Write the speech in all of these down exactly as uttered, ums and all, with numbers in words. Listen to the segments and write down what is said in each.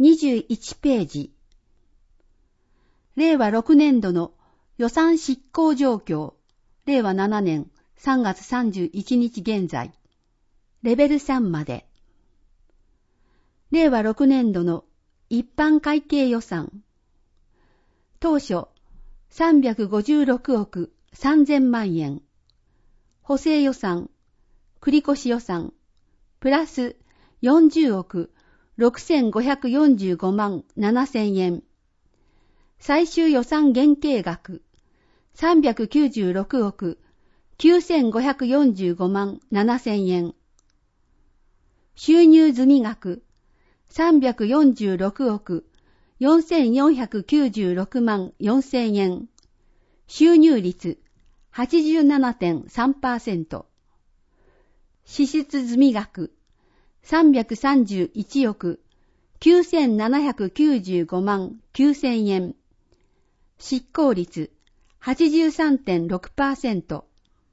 にじゅういちページ。れいわろくねんどの予算執行状況、れいわななねんさんがつさんじゅういちにち現在、レベルさんまで。れいわろくねんどの一般会計予算。当初、さんびゃくごじゅうろくおくさんぜんまんえん。補正予算、繰越予算、プラスよんじゅうおくろくせんごひゃくよんじゅうごまんななせんえん。最終予算原型額、さんびゃくきゅうじゅうろくおくきゅうせんごひゃくよんじゅうごまんななせんえん。収入済額、さんびゃくよんじゅうろくおくよんせんよんひゃくきゅうじゅうろくまんよんせんえん。収入率 はちじゅうななてんさんパーセント。支出済額、さんびゃくさんじゅういちおくきゅうせんななひゃくきゅうじゅうごまんきゅうせんえん。執行率 はちじゅうさんてんろくパーセント。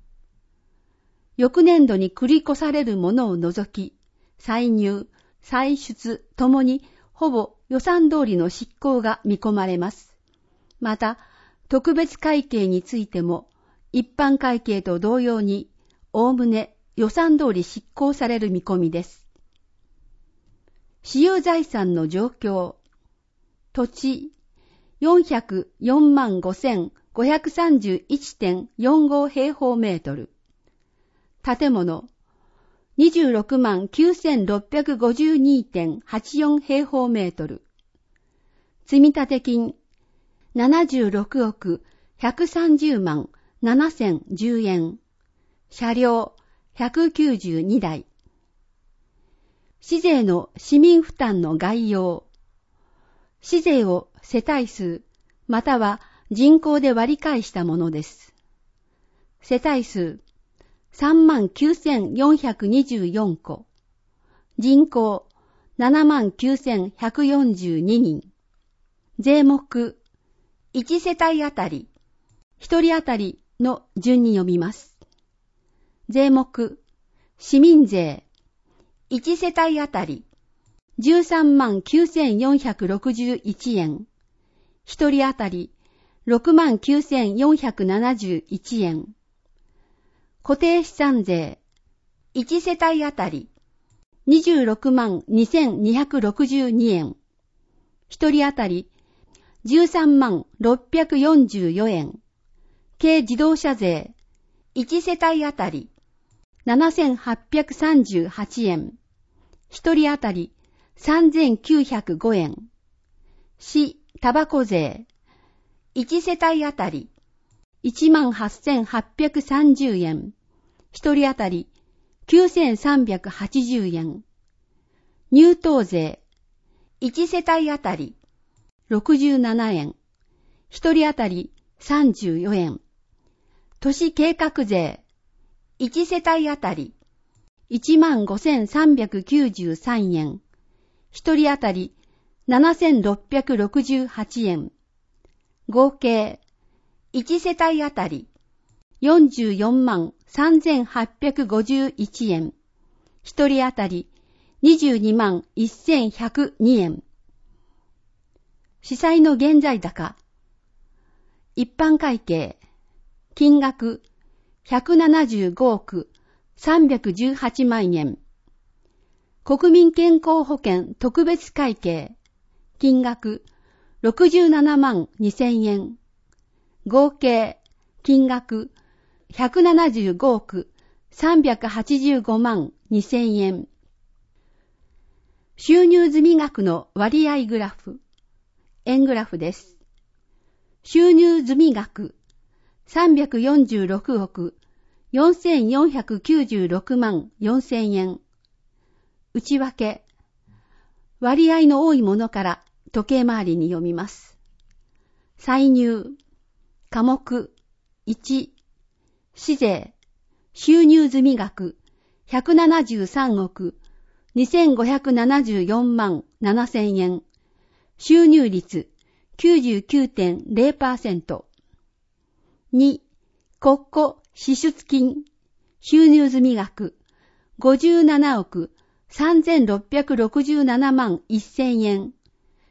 翌年度に繰り越されるものを除き、歳入、歳出ともにほぼ予算通りの執行が見込まれます。また、特別会計についても、一般会計と同様に、おおむね予算通り執行される見込みです。私有財産の状況。土地、よんひゃくよんまんごせんごひゃくさんじゅういちてんよんご 平方メートル。建物、にじゅうろくまんきゅうせんろっぴゃくごじゅうにてんはちよん 平方メートル。積立金、ななじゅうろくおくひゃくさんじゅうまんななせんじゅうえん。車両、ひゃくきゅうじゅうにだい。市税の市民負担の概要。市税を世帯数、または人口で割り返したものです。世帯数、さんまんきゅうせんよんひゃくにじゅうよんこ。人口、ななまんきゅうせんひゃくよんじゅうににん。税目、いち世帯あたり、ひとりあたりの順に読みます。税目、市民税、いち世帯あたり、じゅうさんまんきゅうせんよんひゃくろくじゅういちえん。ひとりあたり、ろくまんきゅうせんよんひゃくななじゅういちえん。固定資産税、いち世帯あたり、にじゅうろくまんにせんにひゃくろくじゅうにえん。ひとりあたり、じゅうさんまんろっぴゃくよんじゅうよえん。軽自動車税、いち世帯あたり、ななせんはっぴゃくさんじゅうはちえん。ひとりあたり、さんぜんきゅうひゃくごえん。市、タバコ税、いち世帯あたり、いちまんはっせんはっぴゃくさんじゅうえん。ひとりあたり、きゅうせんさんびゃくはちじゅうえん。入湯税、いち世帯あたり、ろくじゅうななえん。ひとりあたり、さんじゅうよえん。都市計画税、いち世帯あたり、いちまんごせんさんびゃくきゅうじゅうさんえん。ひとりあたり、ななせんろっぴゃくろくじゅうはちえん。合計、いち世帯あたり、よんじゅうよんまんさんぜんはっぴゃくごじゅういちえん。ひとりあたり、にじゅうにまんせんひゃくにえん。司債の現在高。一般会計、金額、ひゃくななじゅうごおくさんびゃくじゅうはちまんえん。国民健康保険特別会計、金額、ろくじゅうななまんにせんえん。合計、金額、ひゃくななじゅうごおくさんびゃくはちじゅうごまんにせんえん。収入済額の割合グラフ、円グラフです。収入済額、さんびゃくよんじゅうろくおくよんせんよんひゃくきゅうじゅうろくまんよんせんえん。内訳、割合の多いものから時計回りに読みます。歳入、科目、いち、市税、収入済額、ひゃくななじゅうさんおくにせんごひゃくななじゅうよんまんななせんえん。収入率、きゅうじゅうきゅうてんれいパーセント。に、国庫支出金、収入済額、ごじゅうななおくさんぜんろっぴゃくろくじゅうななまんせんえん。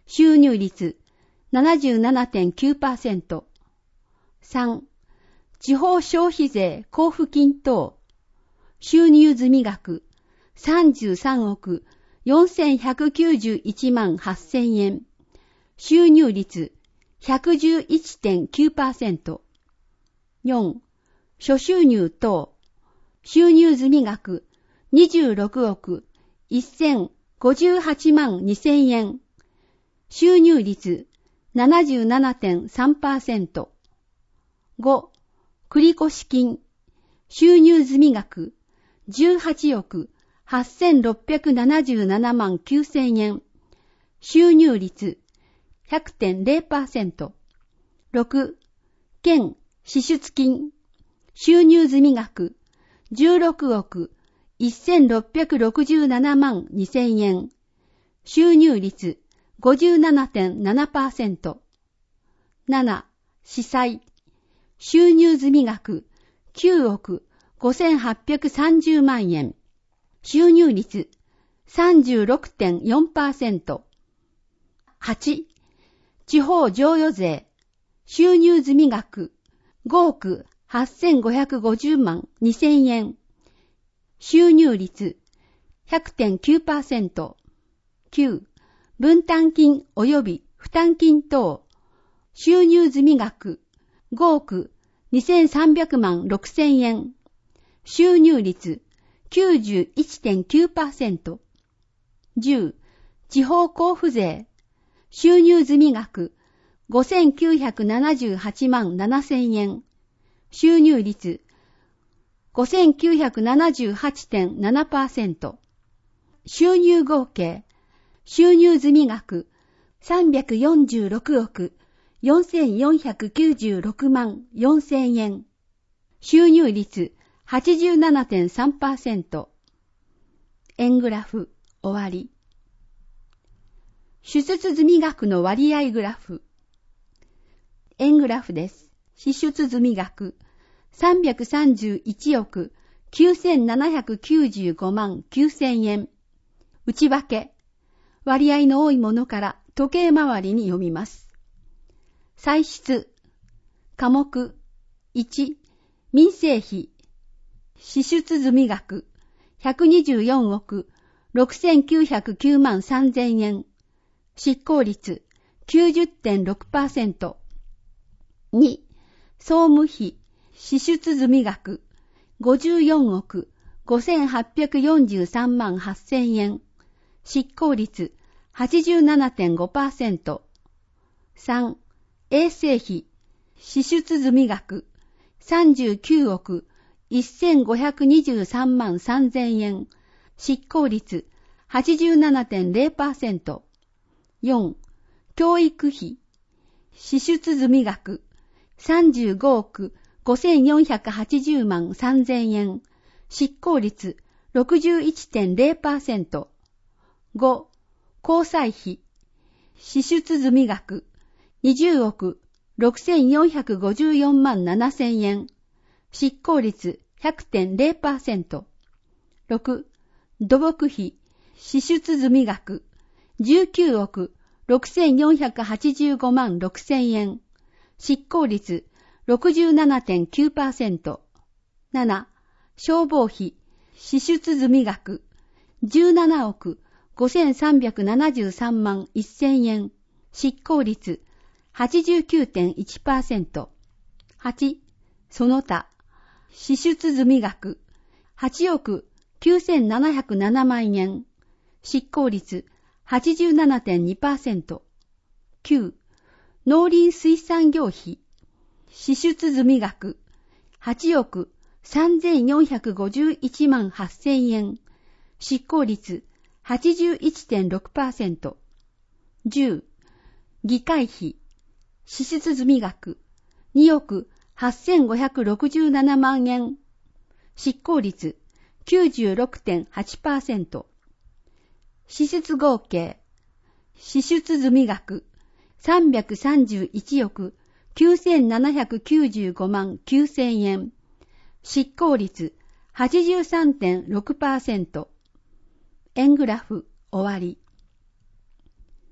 収入率 ななじゅうななてんきゅうパーセント。さん、地方消費税交付金等。収入済み額さんじゅうさんおくよんせんひゃくきゅうじゅういちまんはっせんえん。収入率 ひゃくじゅういちてんきゅうパーセント。よん、諸収入等。収入済み額にじゅうろくおくせんごじゅうはちまんにせんえん。収入率 ななじゅうななてんさんパーセント。ご、繰越金。収入済み額じゅうはちおくはっせんろっぴゃくななじゅうななまんきゅうせんえん。収入率 ひゃくてんゼロパーセント。ろく、県支出金。収入済み額じゅうろくおくせんろっぴゃくろくじゅうななまんにせんえん。収入率 ごじゅうななてんななパーセント。なな、司祭。収入済み額きゅうおくごせんはっぴゃくさんじゅうまんえん。収入率 さんじゅうろくてんよんパーセント。はち、地方譲与税。収入済み額ごおくはっせんごひゃくごじゅうまんにせんえん。収入率 ひゃくてんきゅうパーセント。きゅう、分担金及び負担金等。収入済み額ごおくにせんさんびゃくまんろくせんえん。収入率 きゅうじゅういちてんきゅうパーセント。じゅう、地方交付税。収入済み額ごせんきゅうひゃくななじゅうはちまんななせんえん。収入率 ごせんきゅうひゃくななじゅうはちてんななパーセント。収入合計。収入済み額さんびゃくよんじゅうろくおくよんせんよんひゃくきゅうじゅうろくまんよんせんえん。収入率 はちじゅうななてんさんパーセント。円グラフ終わり。支出済み額の割合グラフ。円グラフです。支出済み額さんびゃくさんじゅういちおくきゅうせんななひゃくきゅうじゅうごまんきゅうせんえん。内訳。割合の多いものから時計回りに読みます。歳出。科目いち、民生費。支出済み額ひゃくにじゅうよんおくろくせんきゅうひゃくきゅうまんさんぜんえん。執行率 きゅうじゅってんろくパーセント。に、総務費。支出済み額ごじゅうよんおくごせんはっぴゃくよんじゅうさんまんはっせんえん。執行率 はちじゅうななてんごパーセント。さん、衛生費。支出済み額さんじゅうきゅうおくせんごひゃくにじゅうさんまんさんぜんえん。執行率 はちじゅうななてんゼロパーセント。よん、教育費。支出済み額さんじゅうごおくごせんよんひゃくはちじゅうまんさんぜんえん。執行率 ろくじゅういちてんゼロパーセント。ご、交際費。支出済み額にじゅうおくろくせんよんひゃくごじゅうよんまんななせんえん。執行率 ひゃくてんゼロパーセント。ろく、土木費。支出済み額じゅうきゅうおくろくせんよんひゃくはちじゅうごまんろくせんえん。執行率 ろくじゅうななてんきゅうパーセント。なな、消防費。支出済み額じゅうななおくごせんさんびゃくななじゅうさんまんせんえん。執行率 はちじゅうきゅうてんいちパーセント。はち、その他。支出済み額はちおくきゅうせんななひゃくななまんえん。執行率 はちじゅうななてんにパーセント。きゅう、農林水産業費。支出済み額はちおくさんぜんよんひゃくごじゅういちまんはっせんえん。執行率 はちじゅういちてんろくパーセント。じゅう、議会費。支出済み額におくはっせんごひゃくろくじゅうななまんえん。執行率 きゅうじゅうろくてんはちパーセント。支出合計。支出済み額さんびゃくさんじゅういちおくきゅうせんななひゃくきゅうじゅうごまんきゅうせんえん。執行率 はちじゅうさんてんろくパーセント。円グラフ終わり。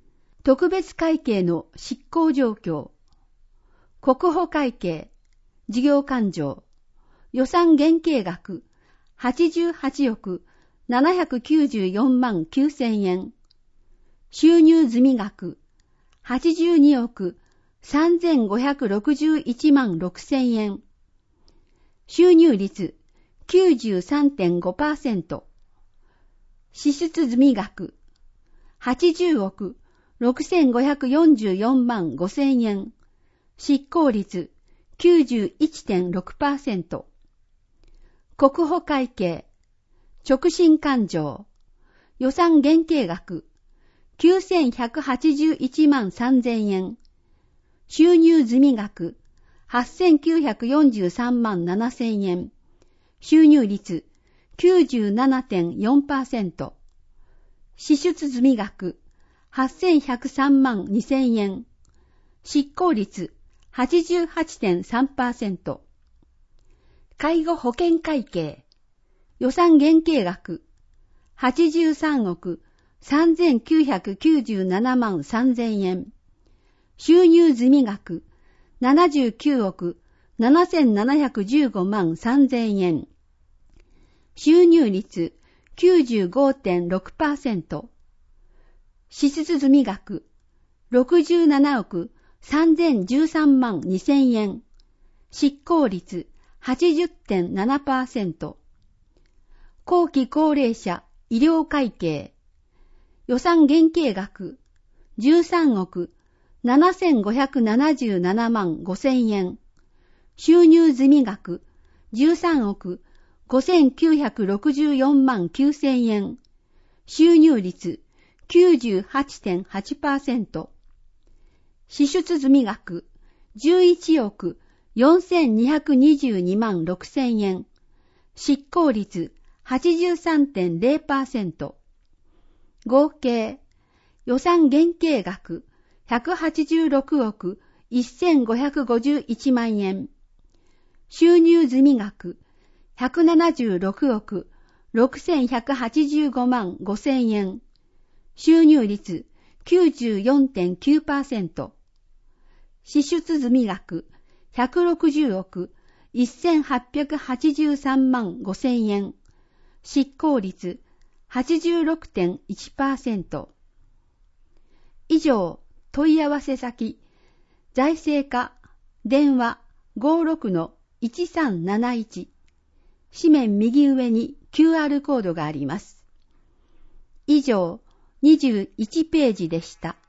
特別会計の執行状況、国保会計、事業勘定、予算原計額はちじゅうはちおくななひゃくきゅうじゅうよんまんきゅうせんえん、収入済額はちじゅうにおくさんぜんごひゃくろくじゅういちまんろくせんえん、収入率 きゅうじゅうさんてんごパーセント、支出済額はちじゅうおくろくせんごひゃくよんじゅうよんまんごせんえん、執行率 きゅうじゅういってんろくパーセント、国保会計、直進勘定、予算原計額きゅうせんひゃくはちじゅういちまんさんぜんえん、収入済額はっせんきゅうひゃくよんじゅうさんまんななせんえん、収入率 きゅうじゅうななてんよんパーセント、支出済額はっせんひゃくさんまんにせんえん、執行率 はちじゅうはちてんさんパーセント、介護保険会計、予算原計額はちじゅうさんおくさんぜんきゅうひゃくきゅうじゅうななまんさんぜんえん、収入済額ななじゅうきゅうおくななせんななひゃくじゅうごまんさんぜんえん、収入率 きゅうじゅうごてんろくパーセント、支出済額ろくじゅうななおくさんぜんじゅうさんまんにせんえん、執行率 はちじゅってんななパーセント、後期高齢者医療会計、予算原計額じゅうさんおくななせんごひゃくななじゅうななまんごせんえん、収入済額じゅうさんおくごせんきゅうひゃくろくじゅうよんまんきゅうせんえん、収入率 きゅうじゅうはちてんはちパーセント、支出済額じゅういちおくよんせんにひゃくにじゅうにまんろくせんえん、執行率 はちじゅうさんてんぜろパーセント、合計予算原計額ひゃくはちじゅうろくおくせんごひゃくごじゅういちまんえん、収入済額ひゃくななじゅうろくおくろくせんひゃくはちじゅうごまんごせんえん、収入率 きゅうじゅうよんてんきゅうパーセント、支出済額ひゃくろくじゅうおくせんはっぴゃくはちじゅうさんまんごせんえん、執行率 はちじゅうろくてんいちパーセント。以上、問い合わせ先、財政課、電話 ごーろくのいちさんなないち、紙面右上に キューアール コードがあります。以上、にじゅういちページでした。